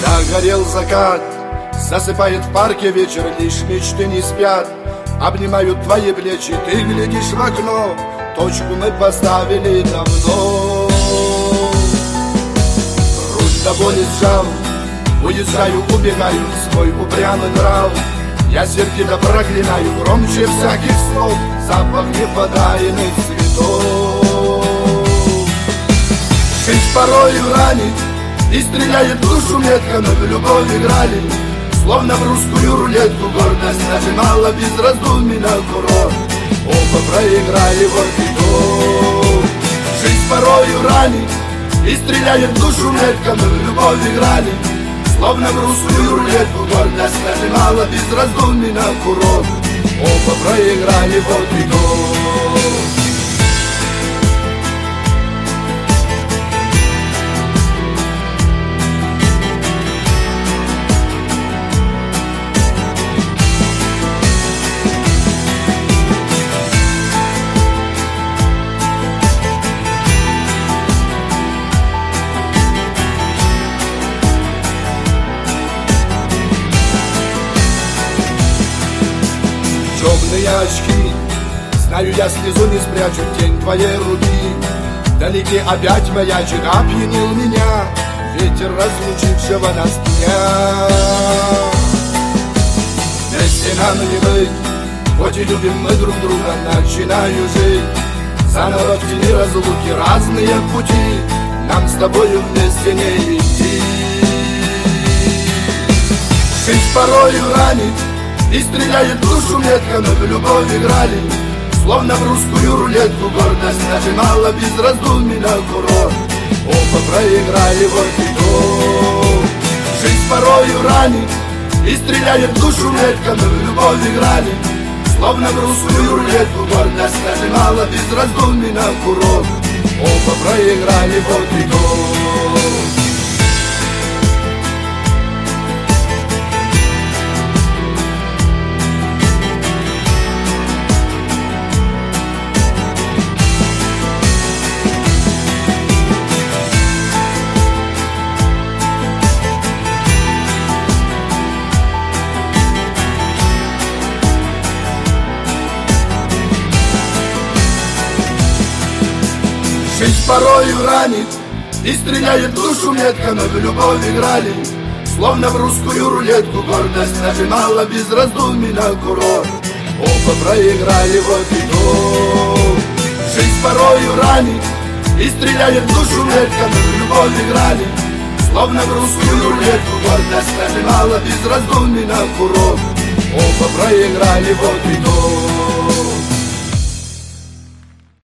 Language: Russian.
Загорел закат, засыпает в парке вечер, лишь мечты не спят. Обнимают твои плечи, ты глядишь в окно, точку мы поставили давно. Руль до боли сжал, уезжаю, убегаю в свой упрямый нрав. Я сердито проклинаю, громче всяких слов, запах неподаренных цветов. Жизнь порою ранит и стреляет в душу метко, но в любовь играли, словно в русскую рулетку. Гордость нажимала без раздумий на курок, оба проиграли, вот и то. Жизнь порою ранит и стреляет в душу метко, но в любовь играли, словно в русскую рулетку. Гордость нажимала без раздумий на курок, оба проиграли, вот и то. Темные очки, знаю, я слезу не спрячу, тень твоей руки вдалеке опять маячит, опьянил меня ветер разлучившего нас дня. Вместе нам не быть, хоть и любим мы друг друга, начинаю жить заново в тени разлуки. Разные пути нам с тобою вместе не идти. Жизнь порою ранит и стреляет в душу метко, но в любовь играли, словно в русскую рулетку. Гордость нажимала без раздумий на курок, оба проиграли, вот и то. Жизнь порою ранит и стреляет в душу метко, но в любовь играли, словно в русскую рулетку. Гордость нажимала без раздумий на курок, оба проиграли, вот и то. Жизнь порою ранит и стреляет в душу метко, но в любовь играли, словно в русскую рулетку. Гордость нажимала без раздумий на курок, оба проиграли, вот и то. Жизнь порою ранит и стреляет в душу метко, но в любовь играли, словно в русскую рулетку. Гордость нажимала без раздумий на курок, оба проиграли, вот и то.